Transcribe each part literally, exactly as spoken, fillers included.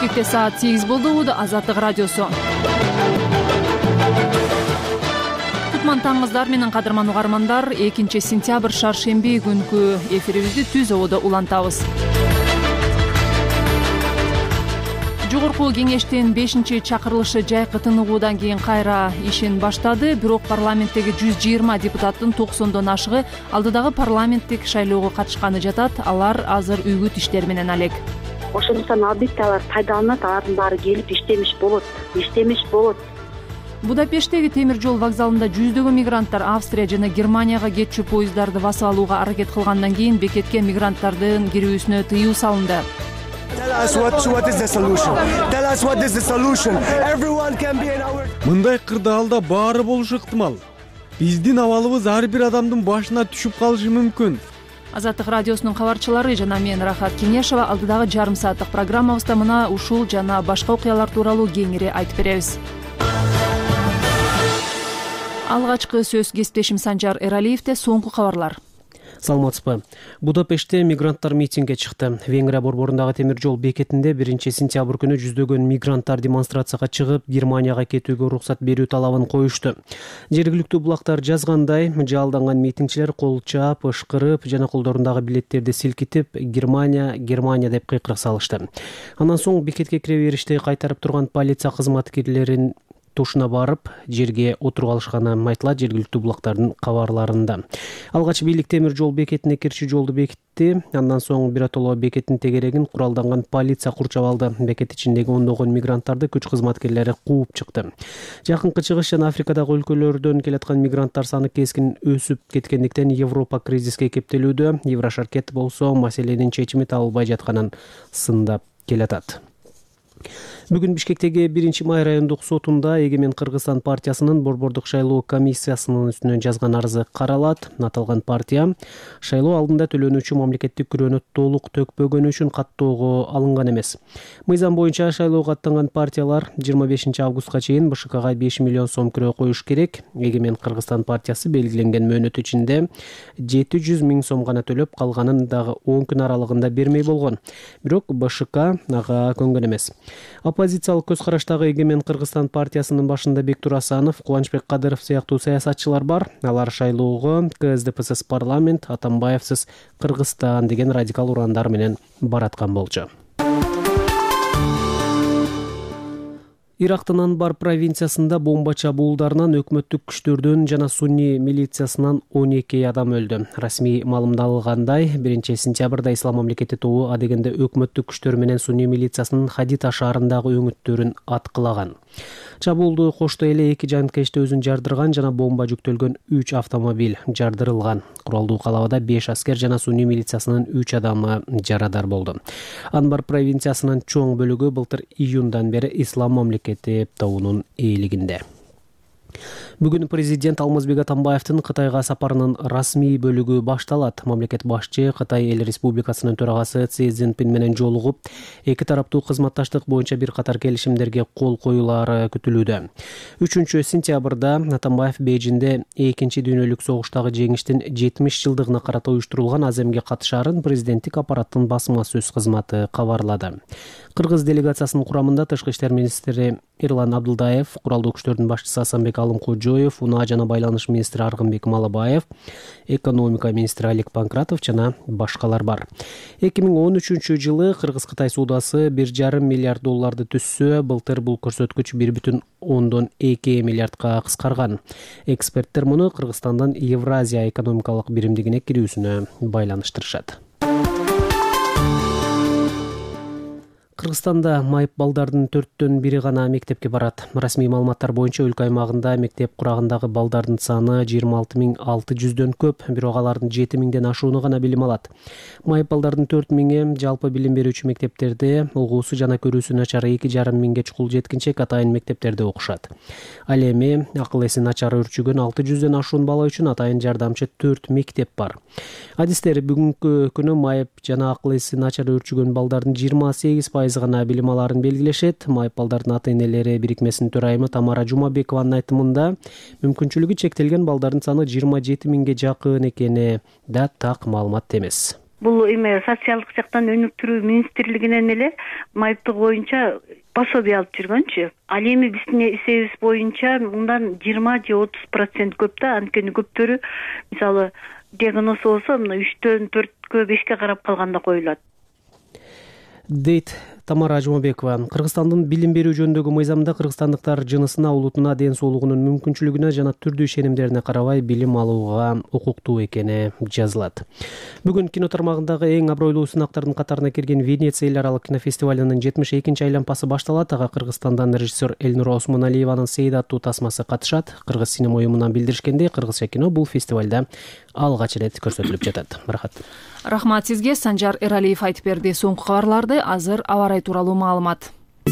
Бишкекте саат сегиз болду. Азаттык радиосу. Кутман таңыңыздар менен кадырман угармандар. экинчи сентябрь шаршемби күнкү эфирибизди Түз Ободо улантабыз. Жогорку кеңештин бешинчи чакырылышы жайкы тыныгуудан кийин кайра ишин баштады. Бирок парламенттеги жүз жыйырма депутаттын токсондон ашыгы алдыдагы парламенттик шайлоого катышканы жатат. Алар азыр үгүт иштери менен алек. Ошондуктан албетте алар пайдаланат, алардын баары келип иштемиш болот, иштемиш болот. Будапешттеги темир жол вокзалында жүздөгөн мигранттар Австрия жана Германияга кетчү поезддарды басып алууга аракет кылгандан кийин бекетке мигранттардын кирүүсүнө тыюу салынды. Мындай кырдаалда баары болушу ыктымал. Биздин абалыбыз ар бир адамдын башына түшүп калышы мүмкүн. Азаттык радиосунун кабарчылары жана мен Рахат Кенешева алдыдагы жарым сааттык программабызда мына ушул жана башка окуялар тууралуу кеңири айтып беребиз. Алгачкы сөз кесиптешим Санжар Эралиевде. Соңку кабарлар. Саламатсызбы. Будапештте мигранттар митингге чыкты. Венгрия борборундагы темир жол бекетинде биринчи сентябрь күнү жүздөгөн мигранттар демонстрацияга чыгып, Германияга кетүүгө уруксат берүү талабын коюшту. Жергиликтүү булактар жазгандай, жаалданган митингчилер кол чаап, ышкырып жана колдорундагы билеттерди силкитип, Германия, Германия деп кыйкырык салышты. Андан соң бекетке кире бериште кайтарып турган полиция кызматкерлерин тушуна барып, жерге отургалышканы айтылат жергиликтүү булактардын кабарларында. Алгач бийлик темир жол бекетине кирчи жолду бекитти. Андан соң биротоло бекеттин тегерегин куралданган полиция курчап алды. Бекет ичиндеги ондогон мигранттарды күч кызматкерлери кууп чыкты. Жакынкы чыгыш жана Африкадагы өлкөлөрдөн келаткан мигранттар саны кескин өсүп кеткендиктен Европа кризиске кептелүүдө. Еврошаркет болсо маселенин чечими табылбай жатканын сындап келатат. Бүгүн Бишкектеги биринчи май райондук сотунда Эгемен Кыргызстан партиясынын борбордук шайлоо комиссиясынын үстүнөн жазган арызы каралат. Аталган партия шайлоо алдында төлөнүүчү мамлекеттик күрөөнү толук төкпөгөнү үчүн каттоого алынган эмес. Мыйзам боюнча шайлоого аттанган партиялар жыйырма бешинчи августка чейин БШКга беш миллион сом күрөө коюш керек. Эгемен Кыргызстан партиясы белгиленген мөөнөт ичинде жети жүз миң сом гана төлөп, калганын дагы он күн аралыгында бермей болгон. Бирок БШК ага көнгөн эмес. Оппозициялык көз караштагы Эгемен Кыргызстан партиясынын башында Бектур Асанов, Кубанычбек Кадыров сыяктуу саясатчылар бар. Алар шайлоого КСДПсиз парламент, Атамбаевсиз Кыргызстан деген радикал урандар менен бараткан болчу. Ирактын Анбар провинциясында бомба чабуулдарынан өкмөттүк күчтөрдүн жана сунни милициясынан он эки адам өлдү. Расмий маалымдалгандай, биринчи сентябрда Ислам мамлекети тобу адегенде өкмөттүк күчтөр менен сунни милициясынын Хадита шаарындагы өңүттөрүн аткылаган. Чабуулду коштой эле эки жанкечти өзүн жардырган жана бомба жүктөлгөн үч автомобиль жардырылган. Куралдуу калабада беш аскер жана сунни милициясынын үч адамы жарадар болду. Анбар провинциясынын чоң бөлүгү былтыр июндан бери Ислам мамлекети тобунун ээлигинде. Бүгүн президент Алмазбек Атамбаевдин Кытайга сапарынын расмий бөлүгү башталат. Мамлекет башчы Кытай эл республикасынын төрагасы Си Цзиньпин менен жолугуп, эки тараптуу кызматташтык боюнча бир катар келишимдерге кол коюлары күтүлүүдө. үчүнчү сентябрда Атамбаев Бейжинде экинчи дүйнөлүк согуштагы жеңиштин жетимиш жылдыгына карата уюштурулган аземге катышаарын президенттик аппараттын басма сөз кызматы кабарлады. Кыргыз делегациясынын курамында тышкы иштер министри Эрлан Абдылдаев, куралдуу күчтөрдүн башчысы Асанбек Алымкожоев, Унаа жана байланыш министри Аргынбек Малабаев, экономика министри Алик Панкратов жана башкалар бар. эки миң он үчүнчү жылы Кыргыз-Кытай суудасы бир жарым миллиард долларды түзсө, былтыр бул көрсөткүч бир бүтүн ондон эки миллиардка кыскарган. Эксперттер муну Кыргызстандан Евразия экономикалык биримдигине кирүүсүнө байланыштырышат. Кыргызстанда майып балдардын төрттөн бири гана мектепке барат. Расмий маалыматтар боюнча өлкө аймагында мектеп курагындагы балдардын саны жыйырма алты миң алты жүздөн көп, бирок алардын жети миңден ашууну гана билим алат. Майып балдардын төрт миңи жалпы билим берүүчү мектептерде, угуусу жана көрүүсү начар эки жарым миңге чукул жеткинчек атайын мектептерде окушат. Ал эми акыл эси начар өрчүгөн алты жүздөн ашуун бала үчүн атайын жардамчы төрт мектеп бар. Адистер бүгүнкү күнү майып жана акыл эси начар өрчүгөн балдардын жыйырма сегиз пайыз гана билим аларын белгилешет. Майып балдардын ата-энелери бирикмесинин төрайымы Тамара Жумабекованын айтымында, мүмкүнчүлүгү чектелген балдардын саны жыйырма жети миңге жакын экени да так маалымат эмес. Бул эме социалдык жактан өнүктүрүү министрлигинен эле майыптык боюнча пособие алып жүргөнчү. Ал эми биздин эсебибиз боюнча мындан жыйырма же отуз процент көп да. Анткени көптөрү мисалы диагноз болсо мына үчтөн төрткө бешке карап калганда коюлат, дейт Тамара Ажмабекова. Кыргызстандын билим берүү жөнүндөгү мыйзамында кыргызстандыктар жынысына, улутуна, ден соолугунун мүмкүнчүлүгүнө жана түрдүү ишенимдерине карабай билим алууга укуктуу экени жазылат. Бүгүн кино тармагындагы эң абройлуу сынактардын катарына кирген Венеция эл аралык кинофестивалынын жетимиш экинчи айлампасы башталат. Ага Кыргызстандан режиссер Элнура Осмоналиеванын Сейд аттуу тасмасы катышат. Кыргыз синема уюмунан билдиришкендей, кыргызча кино бул фестивалда алгач ирет көрсөтүлүп жатат. Рахат. Рахмат сизге. Санжар Эралиев айтып берди. Соңку кабарларды азыр аба ырайы тууралуу маалымат.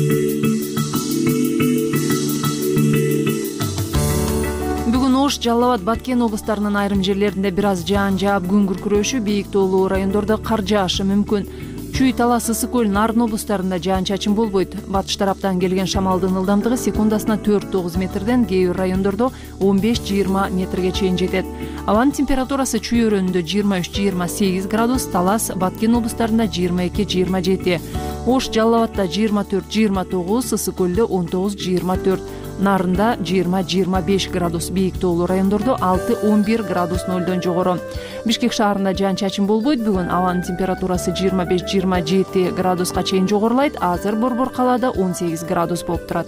Бүгүн Ош, Жалал абад, Баткен облустарынын айрым жерлеринде бир аз жаан жаап, күн күркүрөшү, бийик тоолуу райондордо кар жаашы мүмкүн. Чүй, Талас, Ысык көл, Нарын облустарында жаан-чачын болбойт. Батыш тараптан келген шамалдын ылдамдыгы секундасына төрт тогуз метрден, кээ бир райондордо он беш жыйырма метрге чейин жетет. Абанын температурасы Чүй өрөөнүндө жыйырма үч жыйырма сегиз градус, Талас, Баткен облустарында жыйырма эки жыйырма жети. Ош, Жалал абадта жыйырма төрт жыйырма тогуз, Ысык көлдө он тогуз жыйырма төрт. Нарында жыйырма жыйырма беш градус, бийик тоолуу райондордо алты он бир градус нөлдөн жогору. Бишкек шаарында жаан-чачын болбойт. Бүгүн абанын температурасы жыйырма беш жыйырма жети градуска чейин жогорулайт. Азыр Борбор калаада он сегиз градус болуп турат.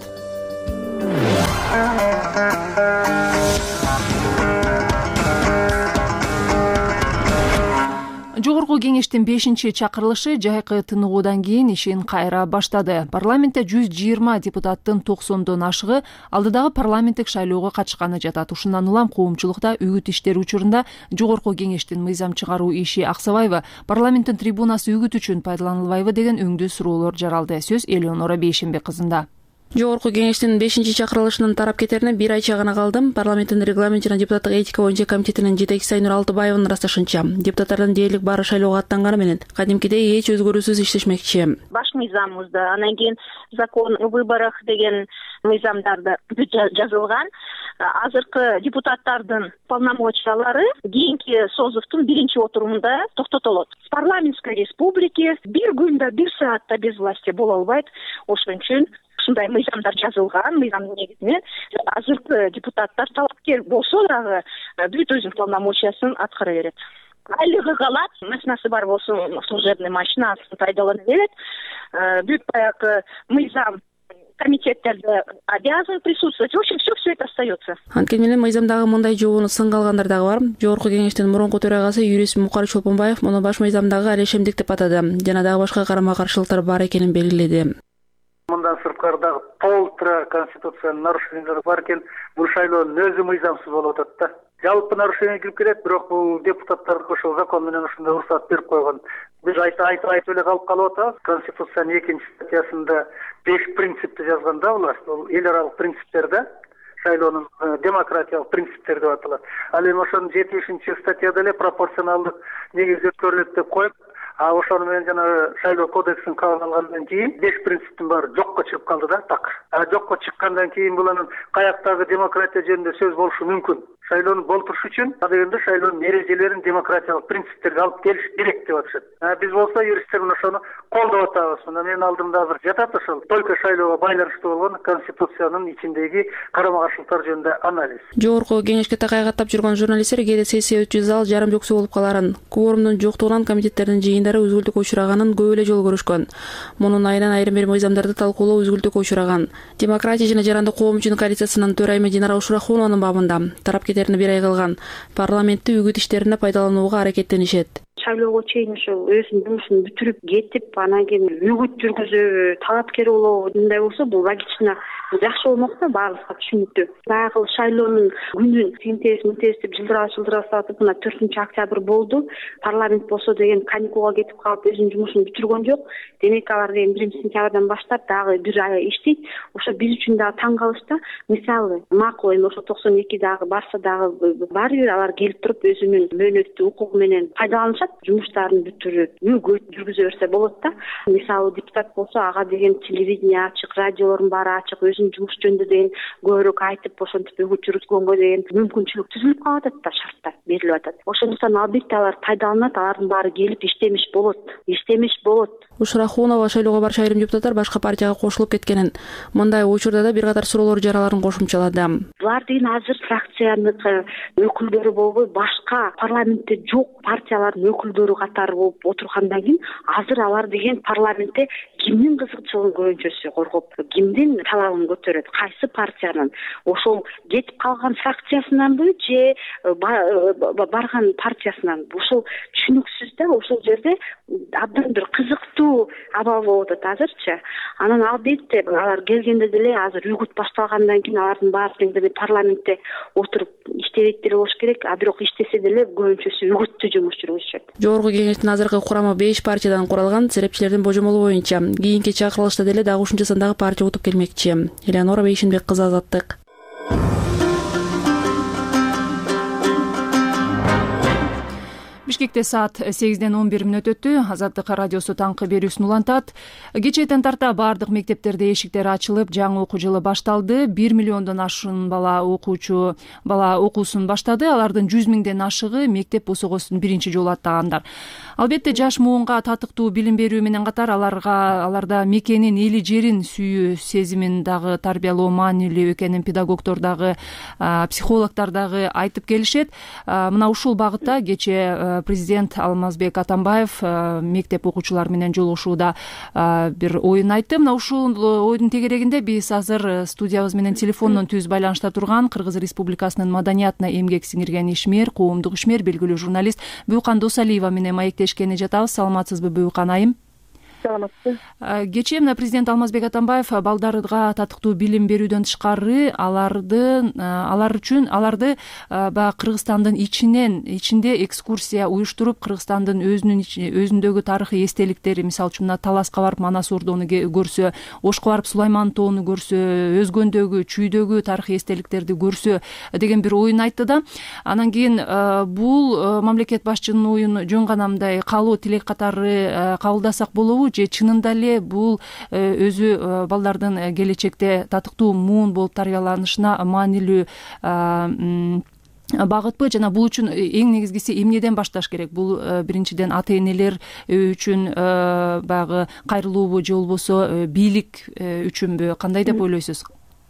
Жогорку кеңештин бешинчи чакырылышы жайкы тыныгуудан кийин ишин кайра баштады. Парламентте жүз жыйырма депутаттын токсондон ашыгы алдыдагы парламенттик шайлоого катышканы жатат. Ушундан улам коомчулукта үгүт иштери учурунда жогорку кеңештин мыйзам чыгаруу иши аксабайбы, парламенттин трибунасы үгүт үчүн пайдаланылбайбы деген өңдүү суроолор жаралды. Сөз Элеонора Бейшенбек кызында. Жогорку кеңештин бешинчи чакырылышынын тарап кетерине бир айча гана калдым. Парламенттин регламент жана депутаттык этика боюнча комитетинин жетекчиси Айнур Алтыбаеванын ырасташынча, депутаттардын дээрлик баары шайлоого аттанганы менен кадимкидей эч өзгөрүүсүз иштешмекчи. Баш мыйзамыбызда, анан кийин закон о выборах деген мыйзамдарда жазылган. Азыркы депутаттардын полномочиялары кийинки созувдун биринчи отурумунда токтотулот. С парламентской республики бир күндө бир саатта без власти боло албайт. Ошон үчүн ушундай мыйзамдар жазылган. Мыйзамдын негизинен азыркы депутаттар талапкер болсо дагы бүт өзүнүн полномочиясын аткара берет. Айлыгы калат, машинасы бар болсо служебный машинасын пайдалана берет. Бүт баягы мыйзам комитеттерде обязан присутствовать. В общем, все все это остается. Анткени менен мыйзамдагы мындай жообуну сынга алгандар дагы бар. Жогорку кеңештин мурунку төрагасы юрист Мукар Чолпонбаев муну баш мыйзамдагы алешемдик деп атады. Жана дагы башка карама каршылыктар бар экенин белгиледи. Мындан сырткары дагы толтура конституциянын нарушениялары бар экен. Бул шайлоонун өзү мыйзамсыз болуп атат да. Жалпы нарушение кирип келет, бирок бул депутаттар ошол закон менен ушундай уруксат берип койгон. Биз айтып айтып айтып эле калып калып атабыз. Конституциянын экинчи статьясында беш принципти жазганда булар, бул эл аралык принциптер да, шайлоонун демократиялык принциптер деп аталат. Ал эми ошонун жетимишинчи статьяда эле пропорционалдык негизде өткөрүлөт деп коюп, а ошону менен жана шайлоо кодексин кабыл алгандан кийин беш принциптин баары жокко чыгып калды да, так. А жокко чыккандан кийин булардын каяктагы демократия жөнүндө сөз болушу мүмкүн. Шайлоону болтуруш үчүн адегенде шайлоонун эрежелерин демократиялык принциптерге алып келиш керек деп атышат. Биз болсо юристтер мына ошону колдоп атабыз. Мына менин алдымда азыр жатат ошол только шайлоого байланыштуу болгон конституциянын ичиндеги карама каршылыктар жөнүндө анализ. Жогорку кеңешке такай каттап жүргөн журналисттер кээде сессия өтүү зал жарым жоксу болуп каларын, кворумдун жоктугунан комитеттердин жыйындары үзгүлтүккө учураганын көп эле жолу көрүшкөн. Мунун айынан айрым бир мыйзамдарды талкуулоо үзгүлтүккө учураган. Демократия жана жарандык коом үчүн коалициясынын төрайымы Динара Ушурахунованын бабында тарап кетерине бир ай калган. Парламентти үгүт иштерине пайдаланууга аракеттенишет. Шайлоого чейин ошо өзүнүн жумушун бүтүрүп кетип, анан кийин үгүт жүргүзүп, талапкер болобу мындай болсо бул логично жакшы болмок да, баарыбызга түшүнүктүү. Баягы шайлоонун күнүн синтез мынтез деп жылдыра жылдыра сатып, мына төртүнчү октябрь болду. Парламент болсо деген каникулга кетип калып өзүнүн жумушун бүтүргөн жок. Демек алар деген биринчи сентябрдан баштап дагы бир ай иштейт. Ошо биз үчүн дагы таң калыш да. Мисалы, макул эми ошо токсон эки дагы барса дагы баары бир алар келип туруп өзүнүн мөөнөттүү укугу менен пайдаланышат. жумуштарын бүтүрүп үгүт жүргүзө берсе болот да. Мисалы депутат болсо ага деген телевидение ачык, радиолордун баары ачык, өзүнүн жумуш жөнүндө деген көбүрөөк айтып ошентип үгүт жүргүзгөнгө деген мүмкүнчүлүк түзүлүп калып атат да, шарттар берилип атат. Ошондуктан албетте алар пайдаланат, алардын баары келип иштемеш болот, иштемеш болот. Ушур Рахунова шайлоого барчу айрым депутаттар башка партияга кошулуп кеткенин, мындай учурда да бир катар суроолор жараларын кошумчалады. Булар деген азыр фракциянын өкүлдөрү болбой, башка парламентте жок партиялардын өкүлдөрү катары болуп отургандан кийин азыр алар деген парламентте кимдин кызыкчылыгын көбүнчөсү коргоп, кимдин талабын көтөрөт, кайсы партиянын, ошол кетип калган фракциясынанбы же барган партиясынан, ошол түшүнүксүз да. Ошол жерде абдан бир кызыктуу аба болуп атат азырчы. Анан албетте алар келгенде деле азыр үгүт башталгандан кийин алардын баары тең деле парламентте отуруп иштебейт деле болуш керек, а бирок иштесе деле көбүнчөсү үгүттүү жумуш жүргүзүшөт. Жогорку кеңештин азыркы курамы беш партиядан куралган. Серепчилердин божомолу боюнча кийинки чакырылышта деле дагы ушунча сандагы партия утуп келмекчи. Элеонора Бейшенбек кызы, Азаттык. Бишкекте саат сегизден он бир мүнөт өттү. Азаттык радиосу таңкы берүүсүн улантат. Кечээден тарта баардык мектептерде эшиктер ачылып, жаңы окуу жылы башталды. бир миллиондон ашуун бала окуучу бала окуусун баштады. Алардын жүз миңден ашыгы мектеп босогосун биринчи жолу аттагандар. Албетте жаш муунга татыктуу билим берүү менен катар аларга аларда мекенин, эли жерин сүйүү сезимин дагы тарбиялоо маанилүү экенин педагогдор дагы, психологдор дагы айтып келишет. Мына ушул багытта кечээ президент Алмазбек Атамбаев мектеп окуучулары менен жолугушууда бир оюн айтты. Мына ушул оюдун тегерегинде биз азыр студиябыз менен телефондон түз байланышта турган Кыргыз Республикасынын маданиятына эмгек сиңирген ишмер, коомдук ишмер, белгилүү журналист Буюкан Досалиева менен маектешкени жатабыз. Саламатсызбы, Буюкан айым? Саламатсыз. Кечээ мына президент Алмазбек Атамбаев балдарга татыктуу билим берүүдөн тышкары аларды алар үчүн аларды баягы Кыргызстандын ичинен ичинде экскурсия уюштуруп, Кыргызстандын өзүнүн өзүндөгү тарыхый эстеликтери, мисалы үчүн мына Таласка барып Манас ордону көрсө, Ошко барып Сулайман тоону көрсө, Өзгөндөгү, Чүйдөгү тарыхый эстеликтерди көрсө деген бир оюн айтты да. Анан кийин бул мамлекет башчынын оюн жөн гана мындай каалоо тилек катары кабылдасак болобу, же чынында эле бул өзү балдардын келечекте татыктуу муун болуп тарбияланышына маанилүү багытпы? Жана бул үчүн эң негизгиси эмнеден башташ керек? Бул биринчиден ата энелер үчүн баягы кайрылуубу же болбосо бийлик үчүнбү? Кандай деп ойлойсуз?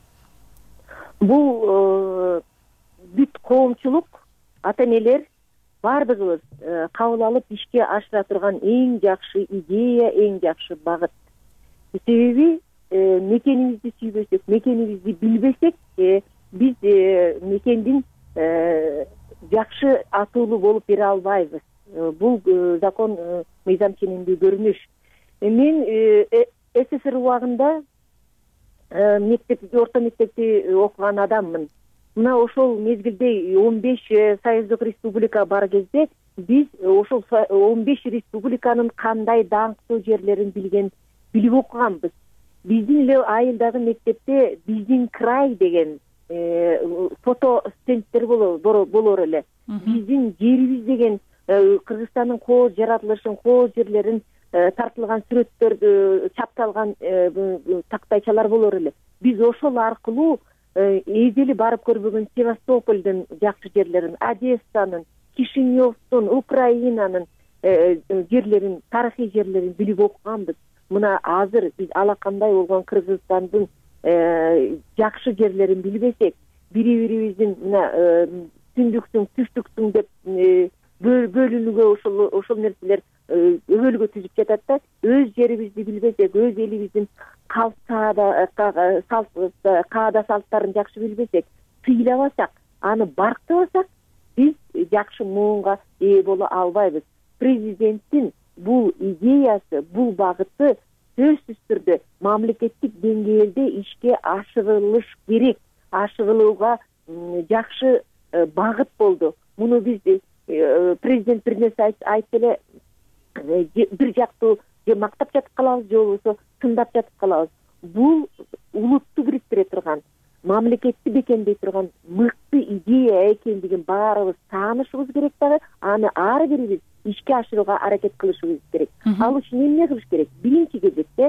Бул бүт коомчулук, ата энелер баардыгыбыз кабыл алып ишке ашыра турган эң жакшы идея, эң жакшы багыт. Себеби мекенибизди сүйбөсөк, мекенибизди билбесек, биз мекендин жакшы атуулуу болуп бере албайбыз. Бул закон мыйзам ченемдүү көрүнүш. Мен СССР убагында мектепти, орто мектепти окуган адаммын. Мына ошол мезгилде он беш союздук республика бар кезде биз ошол он беш республиканын кандай даңктуу жерлерин билген, билип окуганбыз. Биздин эле айылдагы мектепте биздин край деген фото стендтер болор эле. Биздин жерибиз деген Кыргызстандын кооз жаратылышын, кооз жерлерин тартылган сүрөттөрдү чапталган тактайчалар болор эле. Биз ошол аркылуу эзели барып көрбөгөн Севастополдун жакшы жерлерин, Одессанын, Кишиневдун, Украинанын жерлерин, тарыхый жерлерин билип окуганбыз. Мына азыр биз алакандай болгон Кыргызстандын жакшы жерлерин билбесек, бири-бирибиздин мына түндүксүң, түштүксүң деп бөлүнүүгө ошол ошол нерселер өбөлгө түзүп жатат да. Өз жерибизди билбесек, өз элибиздин каада салттарын жакшы билбесек, тыйлабасак, аны барктабасак, биз жакшы муунга ээ боло албайбыз. Президенттин бул идеясы, бул багыты сөзсүз түрдө мамлекеттик деңгээлде ишке ашырылыш керек, ашырылууга жакшы багыт болду. Муну биз президент бир нерсе айтты эле, бир жактуу же мактап жатып калабыз, же болбосо тындап жатып калабыз. Бул улутту бириктире турган, мамлекетти бекемдей турган мыкты идея экендигин баарыбыз таанышыбыз керек дагы. Аны ар бирибиз ишке ашырууга аракет кылышыбыз керек. Ал үчүн эмне кылыш керек? Биринчи кезекте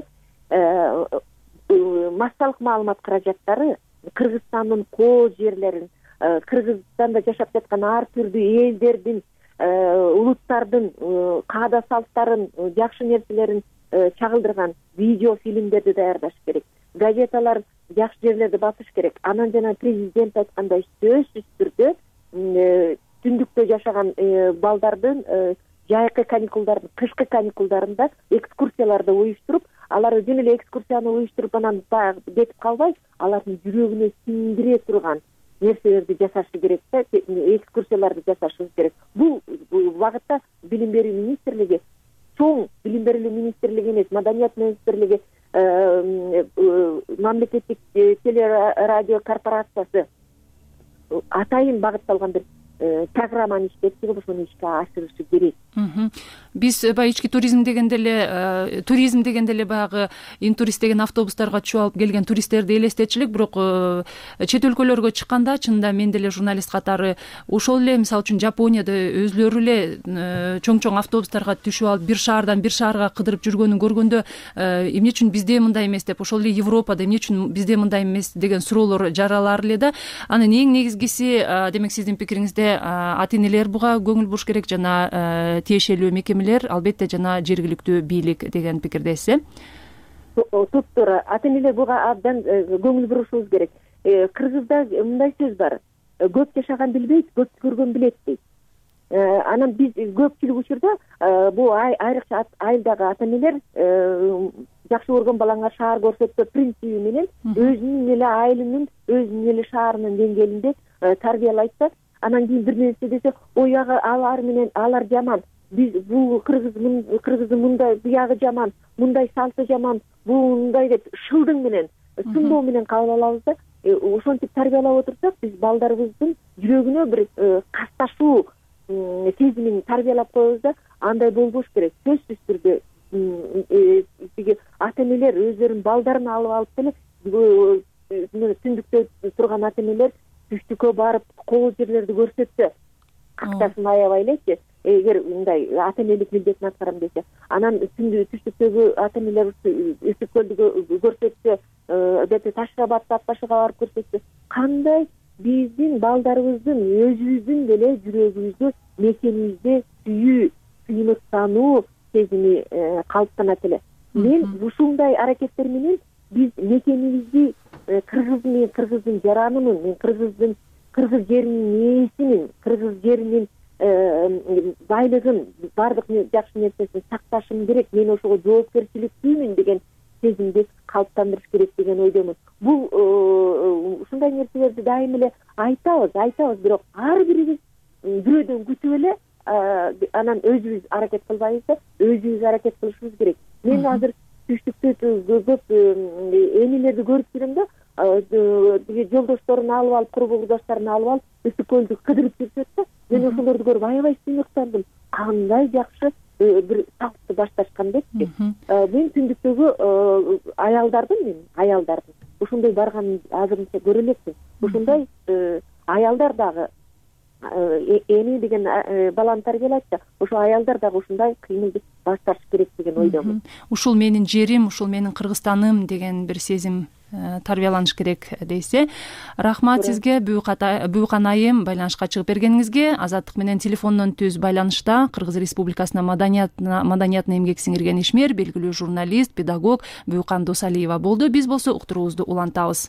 массалык маалымат каражаттары Кыргызстандын коо жерлерин, Кыргызстанда жашап жаткан ар түрдүү элдердин, улуттардын каада салттарын, жакшы нерселерин чагылдырган видео фильмдерди даярдаш керек. Газеталар жакшы жерлерди басыш керек. Анан жана президент айткандай сөзсүз түрдө түндүктө жашаган балдардын жайкы каникулдардын, кышкы каникулдарында экскурсияларды уюштуруп, алар жөн эле экскурсияны уюштуруп анан кетип калбай, алардын жүрөгүнө сиңдире турган нерселерди жасашы керек да, экскурсияларды жасашыбыз керек. Бул багытта билим берүү министрлиги, чоң билим берүү министрлиги эмес, маданият министрлиги, мамлекеттик телерадио корпорациясы атайын багытталган бир программаны иштеп чыгып ошону ишке ашырышы керек. Биз баягы ички туризм дегенде эле туризм дегенде эле баягы интурист деген автобустарга түшүп алып келген туристтерди элестетчү элек, бирок чет өлкөлөргө чыкканда чынында мен деле журналист катары ошол эле мисалы үчүн Жапонияда өзлөрү эле чоң-чоң автобустарга түшүп алып бир шаардан бир шаарга кыдырып жүргөнүн көргөндө эмне үчүн бизде мындай эмес деп, ошол эле Европада эмне үчүн бизде мындай эмес деген суроолор жаралар эле да. Анан эң негизгиси, демек сиздин пикириңизде ата энелер буга көңүл буруш керек жана тиешелүү мекемелер, албетте жана жергиликтүү бийлик деген пикирдесиз. Туптуура, ата энелер буга абдан көңүл бурушубуз керек. Кыргызда мындай сөз бар: көп жашаган билбейт, көп көргөн билет дейт. Анан биз көпчүлүк учурда бул айрыкча айылдагы ата энелер жакшы көргөн балаңа шаар көрсөтпө принциби менен өзүнүн эле айылынын, өзүнүн эле шаарынын деңгээлинде тарбиялайт да, анан кийин бир нерсе десе, ой ага алар менен алар жаман, биз бул кыргыз кыргыздын мындай, буягы жаман, мындай салты жаман, бул мындай деп шылдың менен, сындоо менен кабыл алабыз да. Ошентип тарбиялап отурсак, биз балдарыбыздын жүрөгүнө бир касташуу сезимин тарбиялап коебуз да, андай болбош керек. Сөзсүз түрдө ата энелер өздөрүнүн балдарын алып алып деле түндүктө турган ата энелер түштүккө барып коо жерлерди көрсөтсө, кактасын аябай элечи, эгер мындай ата энелик милдетин аткарам десе, анан түштүктөгү ата энелер Үсүк көлдү көрсөтсө, бете Таш Рабатты Ак башыга барып көрсөтсө, кандай биздин балдарыбыздын өзүбүздүн деле жүрөгүбүздө, мекенибизде сүйүү, сыймыктануу сезими калыптанат эле. Мен ушундай аракеттер менен биз мекенибизди, кыргыз менен кыргыздын жаранымын, мен кыргыздын кыргыз жеринин ээсимин, кыргыз жеринин байлыгын, баардык жакшы нерсесин сакташым керек, мен ошого жоопкерчиликтүүмүн деген сезимди калыптандырыш керек деген ойдомун. Бул ушундай нерселерди дайым эле айтабыз, айтабыз, бирок ар бирибиз бирөөдөн күтүп эле анан өзүбүз аракет кылбайбыз да, өзүбүз аракет кылышыбыз керек. Мен азыр түштүктө көп энелерди көрүп жүрөм да, жолдошторун алып алып, курбулдаштарын алып алып, Үсүк көлдү кыдырып жүрүшөт да, мен ошолорду көрүп аябай сыймыктандым. Кандай жакшы бир салтты башташкан депчи. Мен түндүктөгү аялдардын, мен аялдардын ошондой барганын азырынча көрө элекмин. Ошондой аялдар дагы эми деген баланы тарбиялайт да, ошо аялдар дагы ушундай кыймылды башташ керек деген ойдомун. Ушул менин жерим, ушул менин Кыргызстаным деген бир сезим тарбияланыш керек дейсиз. Рахмат сизге, Буюкан айым, байланышка чыгып бергениңизге. Азаттык менен телефондон түз байланышта Кыргыз Республикасына маданиятына эмгек сиңирген ишмер, белгилүү журналист, педагог Буюкан Досалиева болду. Биз болсо уктуруубузду улантабыз.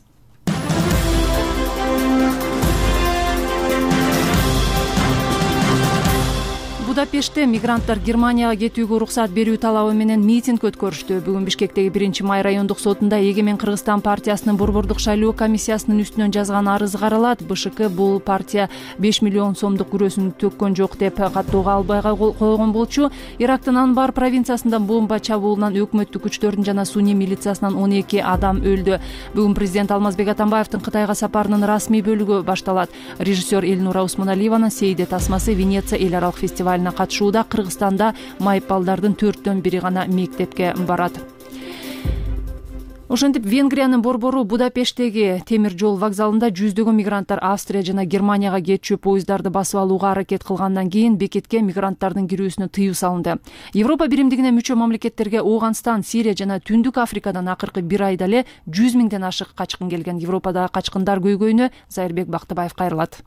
Будапештте мигранттар Германияга кетүүгө уруксат берүү талабы менен митинг өткөрүштү. Бүгүн Бишкектеги биринчи май райондук сотунда Эгемен Кыргызстан партиясынын борбордук шайлоо комиссиясынын үстүнөн жазган арызы каралат. БШК бул партия беш миллион сомдук күрөсүн төккөн жок деп каттоого албай койгон болчу. Ирактын Анбар провинциясында бомба чабуулунан өкмөттүк күчтөрдүн жана суний милициясынан он эки адам өлдү. Бүгүн президент Алмазбек Атамбаевдин Кытайга сапарынын расмий бөлүгү башталат. Режиссер Элнура Усмоналиеванын Сейде тасмасы Венеция эл аралык фестивалына катышууда. Кыргызстанда майып балдардын төрттөн бири гана мектепке барат. Ошентип Венгриянын борбору Будапешттеги темир жол вокзалында жүздөгөн мигранттар Австрия жана Германияга кетчү поездарды басып алууга аракет кылгандан кийин бекетке мигранттардын кирүүсүнө тыюу салынды. Европа биримдигине мүчө мамлекеттерге Ооганстан, Сирия жана Түндүк Африкадан акыркы бир айда эле жүз миңден ашык качкын келген. Европадагы качкындар көйгөйүнө Зайырбек Бактыбаев кайрылат.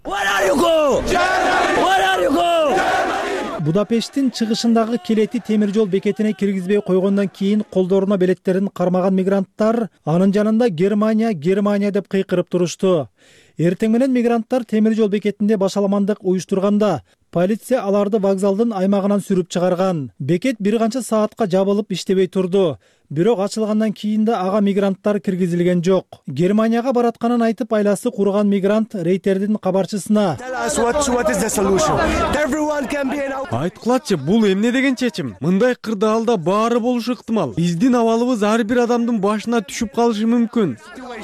Будапешттин чыгышындагы Келети темир жол бекетине киргизбей койгондон кийин колдоруна билеттерин кармаган мигранттар анын жанында Германия, Германия деп кыйкырып турушту. Эртең менен мигранттар темир жол бекетинде башаламандык уюштурганда полиция аларды вокзалдын аймагынан сүрүп чыгарган. Бекет бир канча саатка жабылып иштебей турду. Бирок ачылгандан кийин да ага мигранттар киргизилген жок. Германияга баратканын айтып айласы курган мигрант Рейтердин кабарчысына айткылачы, бул эмне деген чечим? Мындай кырдаалда баары болушу ыктымал. Биздин абалыбыз ар бир адамдын башына түшүп калышы мүмкүн.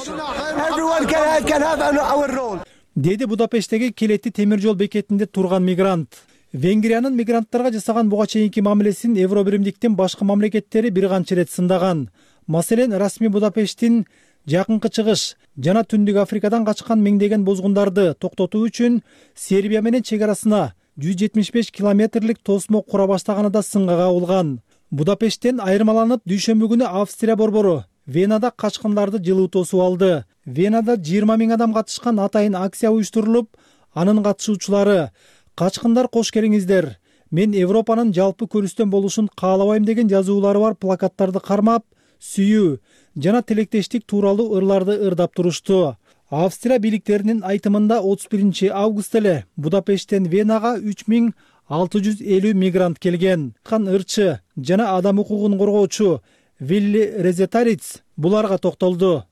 Деди Будапешттеги Келети темир жол бекетинде турган мигрант. Венгриянын мигранттарга жасаган буга чейинки мамилесин Евро биримдиктин башка мамлекеттери бир канча ирет сындаган. Маселен, расмий Будапешттин жакынкы чыгыш жана Түндүк Африкадан качкан миңдеген бозгундарды токтотуу үчүн Сербия менен чек арасына жүз жетимиш беш километрлик тосмо кура баштаганы да сынга кабылган. Будапешттен айырмаланып дүйшөмбү күнү Австрия борбору Венада качкындарды жылуу тосуп алды. Венада жыйырма миң адам катышкан атайын акция уюштурулуп, анын катышуучулары "Качкындар кош келиңиздер, мен Европанын жалпы көрүстөн болушун каалабайм" деген жазуулары бар плакаттарды кармап, сүйүү жана тилектештик тууралуу ырларды ырдап турушту. Австрия бийликтеринин айтымында отуз биринчи август эле Будапешттен Венага үч миң алты жүз элүү мигрант келген. Кан ырчы жана адам укугун коргоочу Вилли Резетариц буларга токтолду.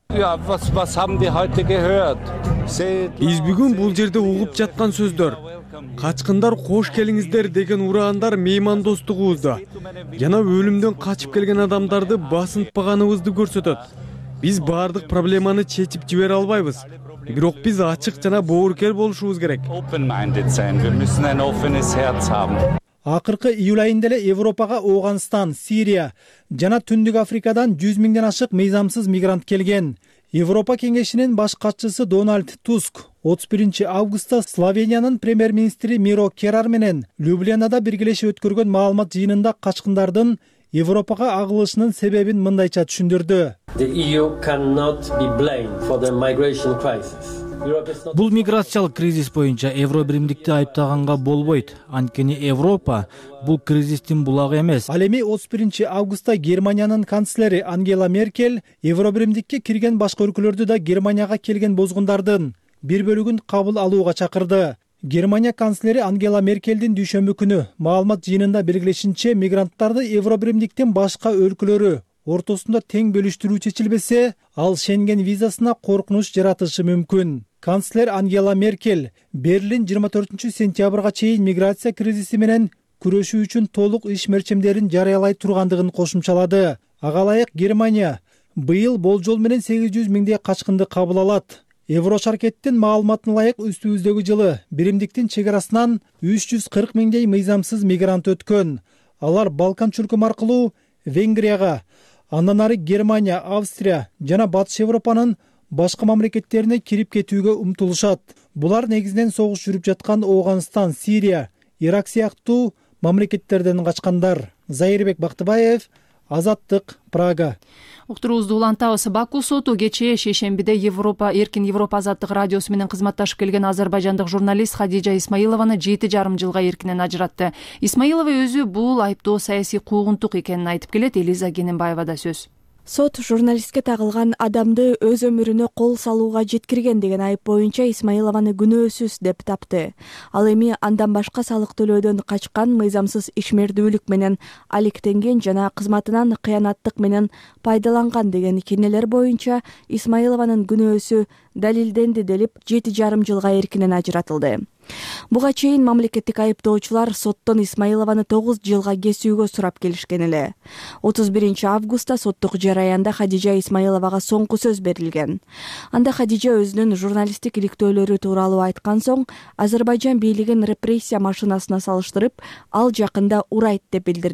Биз бүгүн бул жерде угуп жаткан сөздөр, качкындар кош келиңиздер деген ураандар меймандостугубузду жана өлүмдөн качып келген адамдарды басынтпаганыбызды көрсөтөт. Биз баардык проблеманы чечип жибере албайбыз, бирок биз ачык жана боорукер болушубуз керек. Акыркы июль айында эле Европага Ооганстан, Сирия жана Түндүк Африкадан жүз миңден ашык мыйзамсыз мигрант келген. Европа кеңешинин баш катчысы Дональд Туск отуз биринчи августта Словениянын премьер-министри Миро Керар менен Любленада биргелешип өткөргөн маалымат жыйынында качкындардын Европага агылышынын себебин мындайча түшүндүрдү. Бул миграциялык кризис боюнча Евро биримдикти айыптаганга болбойт. Анткени Европа бул кризистин булагы эмес. Ал эми отуз биринчи августта Германиянын канцлери Ангела Меркель Евро биримдикке кирген башка өлкөлөрдү да Германияга келген бозгундардын бир бөлүгүн кабыл алууга чакырды. Германия канцлери Ангела Меркелдин дүйшөмбү күнү маалымат жыйынында белгилешинче, мигранттарды Евро биримдиктин башка өлкөлөрү ортосунда тең бөлүштүрүү чечилбесе, ал Шенген визасына коркунуч жаратышы мүмкүн. Канцлер Ангела Меркель Берлин жыйырма төртүнчү сентябрга чейин миграция кризиси менен күрөшүү үчүн толук иш мерчемдерин жарыялай тургандыгын кошумчалады. Ага ылайык Германия быйыл болжол менен сегиз жүз миңдей качкынды кабыл алат. Еврошаркеттин маалыматына ылайык үстүбүздөгү жылы биримдиктин чек арасынан үч жүз кырк миңдей мыйзамсыз мигрант өткөн. Алар Балкан чуркум аркылуу Венгрияга, андан ары Германия, Австрия жана Батыш Европанын башка мамлекеттерине кирип кетүүгө умтулушат. Булар негизинен согуш жүрүп жаткан Ооганстан, Сирия, Ирак сыяктуу мамлекеттерден качкандар. Зайырбек Бактыбаев, Азаттык, Прага. Уктуруубузду улантабыз. Баку соту кечээ шейшембиде Европа Эркин Европа азаттык радиосу менен кызматташып келген азербайжандык журналист Хадижа Исмаилованы жети жарым жылга эркинен ажыратты. Исмаилова өзү бул айыптоо саясий куугунтук экенин айтып келет. Элиза Кененбаевада сөз. Сот журналистке тагылган адамды өз өмүрүнө кол салууга жеткирген деген айып боюнча Исмаилованы күнөөсүз деп тапты. Ал эми андан башка салык төлөөдөн качкан, мыйзамсыз ишмердүүлүк менен алектенген жана кызматынан кыянаттык менен пайдаланган деген кенелер боюнча Исмаилованын күнөөсү далилденди делип жети жарым жылга эркинен ажыратылды. Буга чейин мамлекеттик айыптоочулар соттон Исмаилованы тогуз жылга кесүүгө сурап келишкен эле. отуз биринчи августта соттук жараянда Хадижа Исмаиловага соңку сөз берилген. Анда Хадижа өзүнүн журналисттик иликтөөлөрү тууралуу айткан соң, Азербайжан бийлигин репрессия машинасына салыштырып, ал жакында урайт деп билдирди.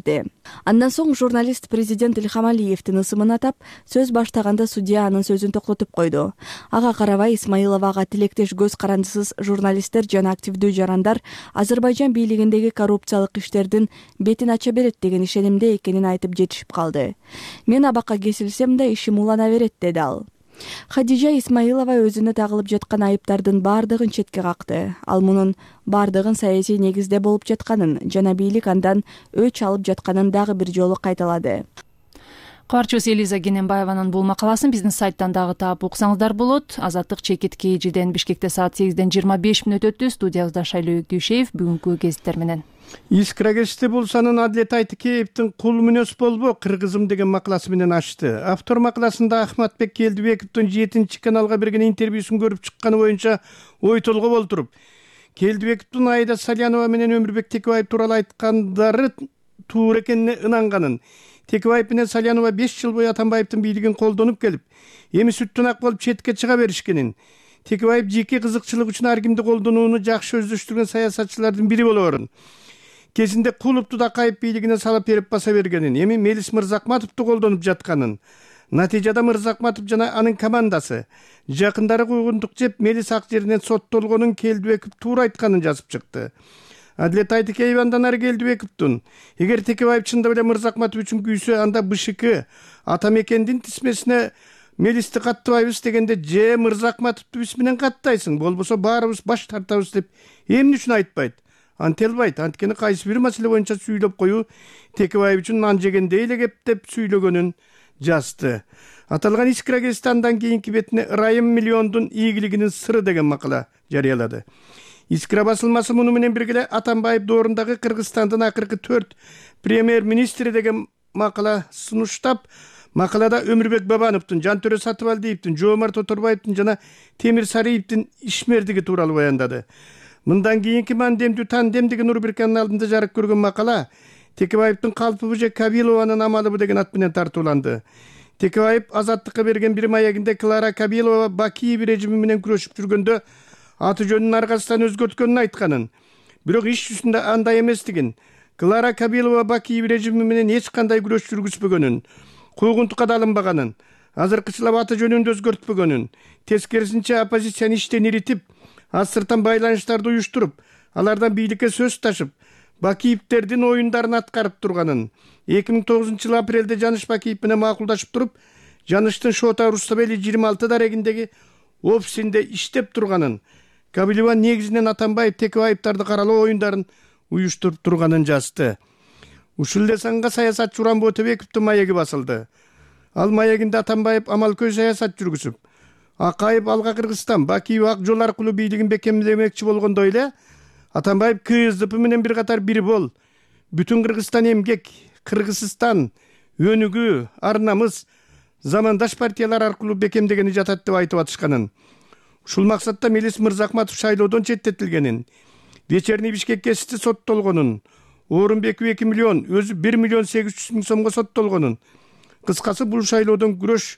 Андан соң журналист президент Илхам Алиевдин ысымын атап, сөз баштаганда судья анын сөзүн токтотуп койду. Ага карабай Исмаиловага тилектеш көз карандысыз журналисттер жана активдүү жарандар Азербайжан бийлигиндеги коррупциялык иштердин бетин ача берет деген ишенимде экенин айтып жетишип калды. Мен абакка кесилсем да ишим улана берет, деди ал. Хадижа Исмаилова өзүнө тагылып жаткан айыптардын бардыгын четке какты. Ал мунун бардыгын саясий негизде болуп жатканын жана бийлик андан өч алып жатканын дагы бир жолу кайталады. Кабарчыбыз Элиза Кененбаеванын бул макаласын биздин сайттан дагы таап уксаңыздар болот. Азаттык чекит кийжиден Бишкекте саат сегизден жыйырма беш мүнөт өттү. Студиябызда Шайлоо Күйшеев бүгүнкү гезиттер менен. Искра кечти Булсанын Адилет Айтыкеевдин «Кул мүнөз болбо, кыргызым» деген макаласы менен ачты. Автор макаласында Ахматбек Келдибековдун жетинчи каналга берген интервьюсун көрүп чыкканы боюнча ой толгоп олтуруп, Келдибековдун Айда Салянова менен Өмүрбек Текебаев тууралуу айткандары туура экенине ынанганын, Текебаев менен Салянова беш жыл бою Атамбаевдин бийлигин колдонуп келип, эми сүттөн ак болуп четке чыга беришкенин, Текебаев жеке кызыкчылык үчүн ар кимди колдонууну жакшы өздөштүргөн саясатчылардын бири болоорун, кезинде Кулупту да Кайып бийлигине салып берип баса бергенин, эми Мелис Мырзакматовду колдонуп жатканын, натыйжада Мырзакматов жана анын командасы жакындары куйгундук жеп Мелис ак жеринен соттолгонун Келдибеков туура айтканын жазып чыкты. Адилет Айтыкеев андан ары Келдибековдун эгер Текебаев чындап эле Мырзакматов үчүн күйсө, анда БШК Атамекендин тизмесине Мелисти каттыбайбыз дегенде, же Мырзакматовду биз менен каттайсың, болбосо баарыбыз баш тартабыз деп эмне үчүн айтпайт? Антелбайт, анткени кайсы бир маселе боюнча сүйлөп коюу Текебаев үчүн нан жегендей эле кеп деп сүйлөгөнүн жазды. Аталган Искра гезити андан кийинки бетине Ырайым миллиондун ийгилигинин сыры деген макала жарыялады. Искра басылмасы муну менен бирге Атамбаев доорундагы Кыргызстандын акыркы төрт премьер-министри деген макала сунуштап, макалада Өмүрбек Бабановдун, Жантөрө Сатыбалдиевдин, Жоомарт Оторбаевдин жана Темир Сариевдин ишмердиги тууралуу баяндады. Мындан кийинки мандемдүү тандем деген рубриканын алдында жарык көргөн макала Текебаевдин калпыбы же Кабилованын амалыбы деген ат менен тартууланды. Текебаев Азаттыкка берген бир маегинде Клара Кабилова Бакиев режими менен күрөшүп жүргөндө аты жөнүн аркасынан өзгөрткөнүн айтканын, бирок иш жүзүндө андай эместигин, Клара Кабилова Бакиев режими менен эч кандай күрөш жүргүзбөгөнүн, куугунтукка да алынбаганын, азыркычылап аты жөнүн да өзгөртпөгөнүн, тескерисинче оппозицияны иштен иритип, астыртан байланыштарды уюштуруп, алардан бийликке сөз ташып, Бакиевдердин оюндарын аткарып турганын, эки миң тогузунчу жылы апрелде Жаныш Бакиев менен макулдашып туруп, Жаныштын Шота Руставели жыйырма алты дарегиндеги офисинде иштеп турганын, Кабилова негизинен Атамбаев Текебаевдарды каралоо оюндарын уюштуруп турганын жазды. Ушул эле санга саясатчы Урамбо Өтөбековдун маеги басылды. Ал маегинде Атамбаев амалкөй саясат жүргүзүп, Акаев Алга Кыргызстан, Бакиев Ак жол аркылуу бийлигин бекемдемекчи болгондой эле, Атамбаев КСДП менен бир катар бир бол, бүтүн Кыргызстан эмгек, Кыргызстан, Өнүгүү, Ар намыс, замандаш партиялар аркылуу бекемдегени жатат деп айтып атышканын. Ушул максатта Мелис Мырзакматов шайлоодон четтетилгенин, Вечерний Бишкек гезити соттолгонун, Орунбеков эки миллион, өзү бир миллион сегиз жүз миң сомго соттолгонун. Кыскасы бул шайлоодон күрөш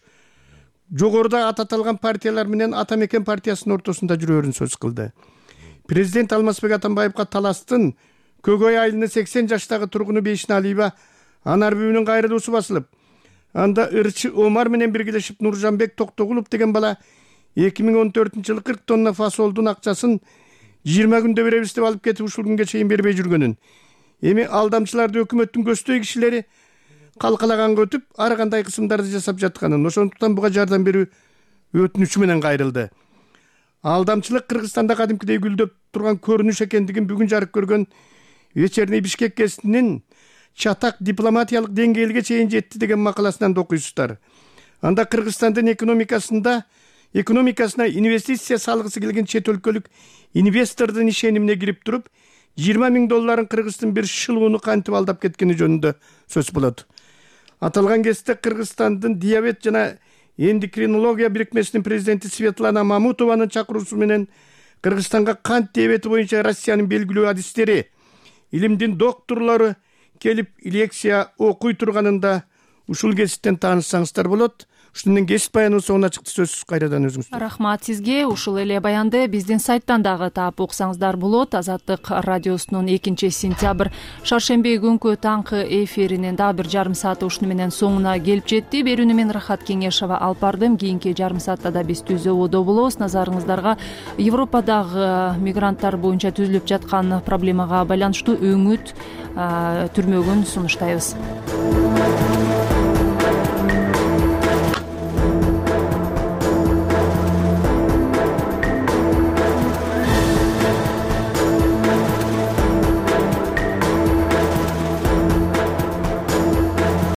жогоруда ататалган партиялар менен Атамекен партиясынын ортосунда жүрөөрүн сөз кылды. Президент Алмазбек Атамбаевга таластын Көкөй айылынын сексен жаштагы тургуну Бейшин Алиева анар бүүнүн кайрылуусу басылып, анда ырчы Омар менен биргелешип Нуржанбек Токтогулов деген бала эки миң он төртүнчү жылы кырк тонна фасолдун акчасын жыйырма күндө беребиз деп алып кетип ушул күнгө чейин бербей жүргөнүн. Эми алдамчыларды өкмөттүн көздөй кишилери калкалаганга өтүп, ар кандай кысымдарды жасап жатканын, ошондуктан буга жардам берүү өтүнүчү менен кайрылды. Алдамчылык Кыргызстанда кадимкидей гүлдөп турган көрүнүш экендигин бүгүн жарык көргөн Вечерний Бишкек гезитинин чатак дипломатиялык деңгээлге чейин жетти деген макаласынан да окуйсуздар. Анда Кыргызстандын экономикасында экономикасына инвестиция салгысы келген чет өлкөлүк инвестордун ишенимине кирип туруп, жыйырма миң долларын Кыргыздын бир шылууну кантип алдап кеткени жөнүндө сөз болот. Аталган кезде Кыргызстандын диабет жана эндокринология бирикмесинин президенти Светлана Мамутованын чакыруусу менен Кыргызстанга кант диабети боюнча Россиянын белгилүү адистери, илимдин докторлору келип лекция окуй турганында ушул кезиттен таанышсаңыздар болот. ушундон кесип баяныбыз соңуна чыкты. Сөзсүз кайрадан өзүңүз. Рахмат сизге. Ушул эле баянды биздин сайттан дагы таап окусаңыздар болот. Азаттык радиосунун экинчи сентябрь шаршемби күнкү таңкы эфиринин дагы бир жарым сааты ушуну менен соңуна келип жетти. Берүүнү мен Рахат Кеңешова алып бардым. Кийинки жарым саатта да биз түз ободо болобуз. Назарыңыздарга Европадагы мигранттар боюнча түзүлүп жаткан проблемага байланыштуу өңүт түрмөгүн сунуштайбыз.